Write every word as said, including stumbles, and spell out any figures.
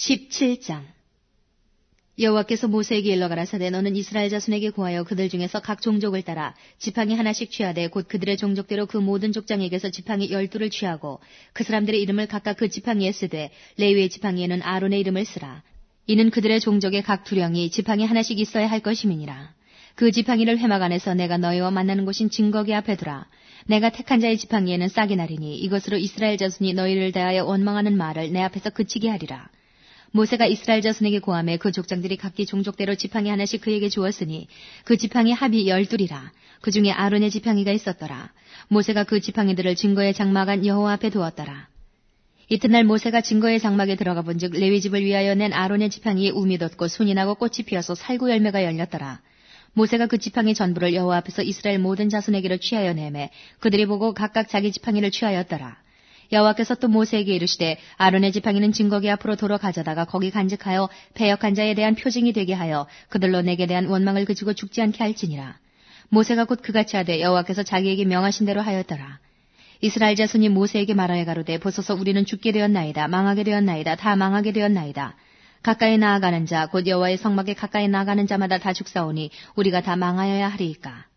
십칠 장. 여호와께서 모세에게 일러 가라사대 너는 이스라엘 자손에게 고하여 그들 중에서 각 종족을 따라 지팡이 하나씩 취하되 곧 그들의 종족대로 그 모든 족장에게서 지팡이 열두를 취하고 그 사람들의 이름을 각각 그 지팡이에 쓰되 레위의 지팡이에는 아론의 이름을 쓰라. 이는 그들의 종족의 각 두령이 지팡이 하나씩 있어야 할 것임이니라. 그 지팡이를 회막 안에서 내가 너희와 만나는 곳인 증거기 앞에 두라. 내가 택한 자의 지팡이에는 싹이 나리니 이것으로 이스라엘 자손이 너희를 대하여 원망하는 말을 내 앞에서 그치게 하리라. 모세가 이스라엘 자손에게 고하매 그 족장들이 각기 종족대로 지팡이 하나씩 그에게 주었으니 그 지팡이 합이 열둘이라. 그 중에 아론의 지팡이가 있었더라. 모세가 그 지팡이들을 증거의 장막 안 여호와 앞에 두었더라. 이튿날 모세가 증거의 장막에 들어가 본즉 레위 집을 위하여 낸 아론의 지팡이에 움이 돋고 순이 나고 꽃이 피어서 살구 열매가 열렸더라. 모세가 그 지팡이 전부를 여호와 앞에서 이스라엘 모든 자손에게로 취하여 내매 그들이 보고 각각 자기 지팡이를 취하였더라. 여호와께서 또 모세에게 이르시되 아론의 지팡이는 증거기 앞으로 도로 가져다가 거기 간직하여 패역한 자에 대한 표징이 되게 하여 그들로 내게 대한 원망을 그치고 죽지 않게 할지니라. 모세가 곧 그같이 하되 여호와께서 자기에게 명하신 대로 하였더라. 이스라엘 자손이 모세에게 말하여 가로되 보소서 우리는 죽게 되었나이다. 망하게 되었나이다. 다 망하게 되었나이다. 가까이 나아가는 자 곧 여호와의 성막에 가까이 나아가는 자마다 다 죽사오니 우리가 다 망하여야 하리이까.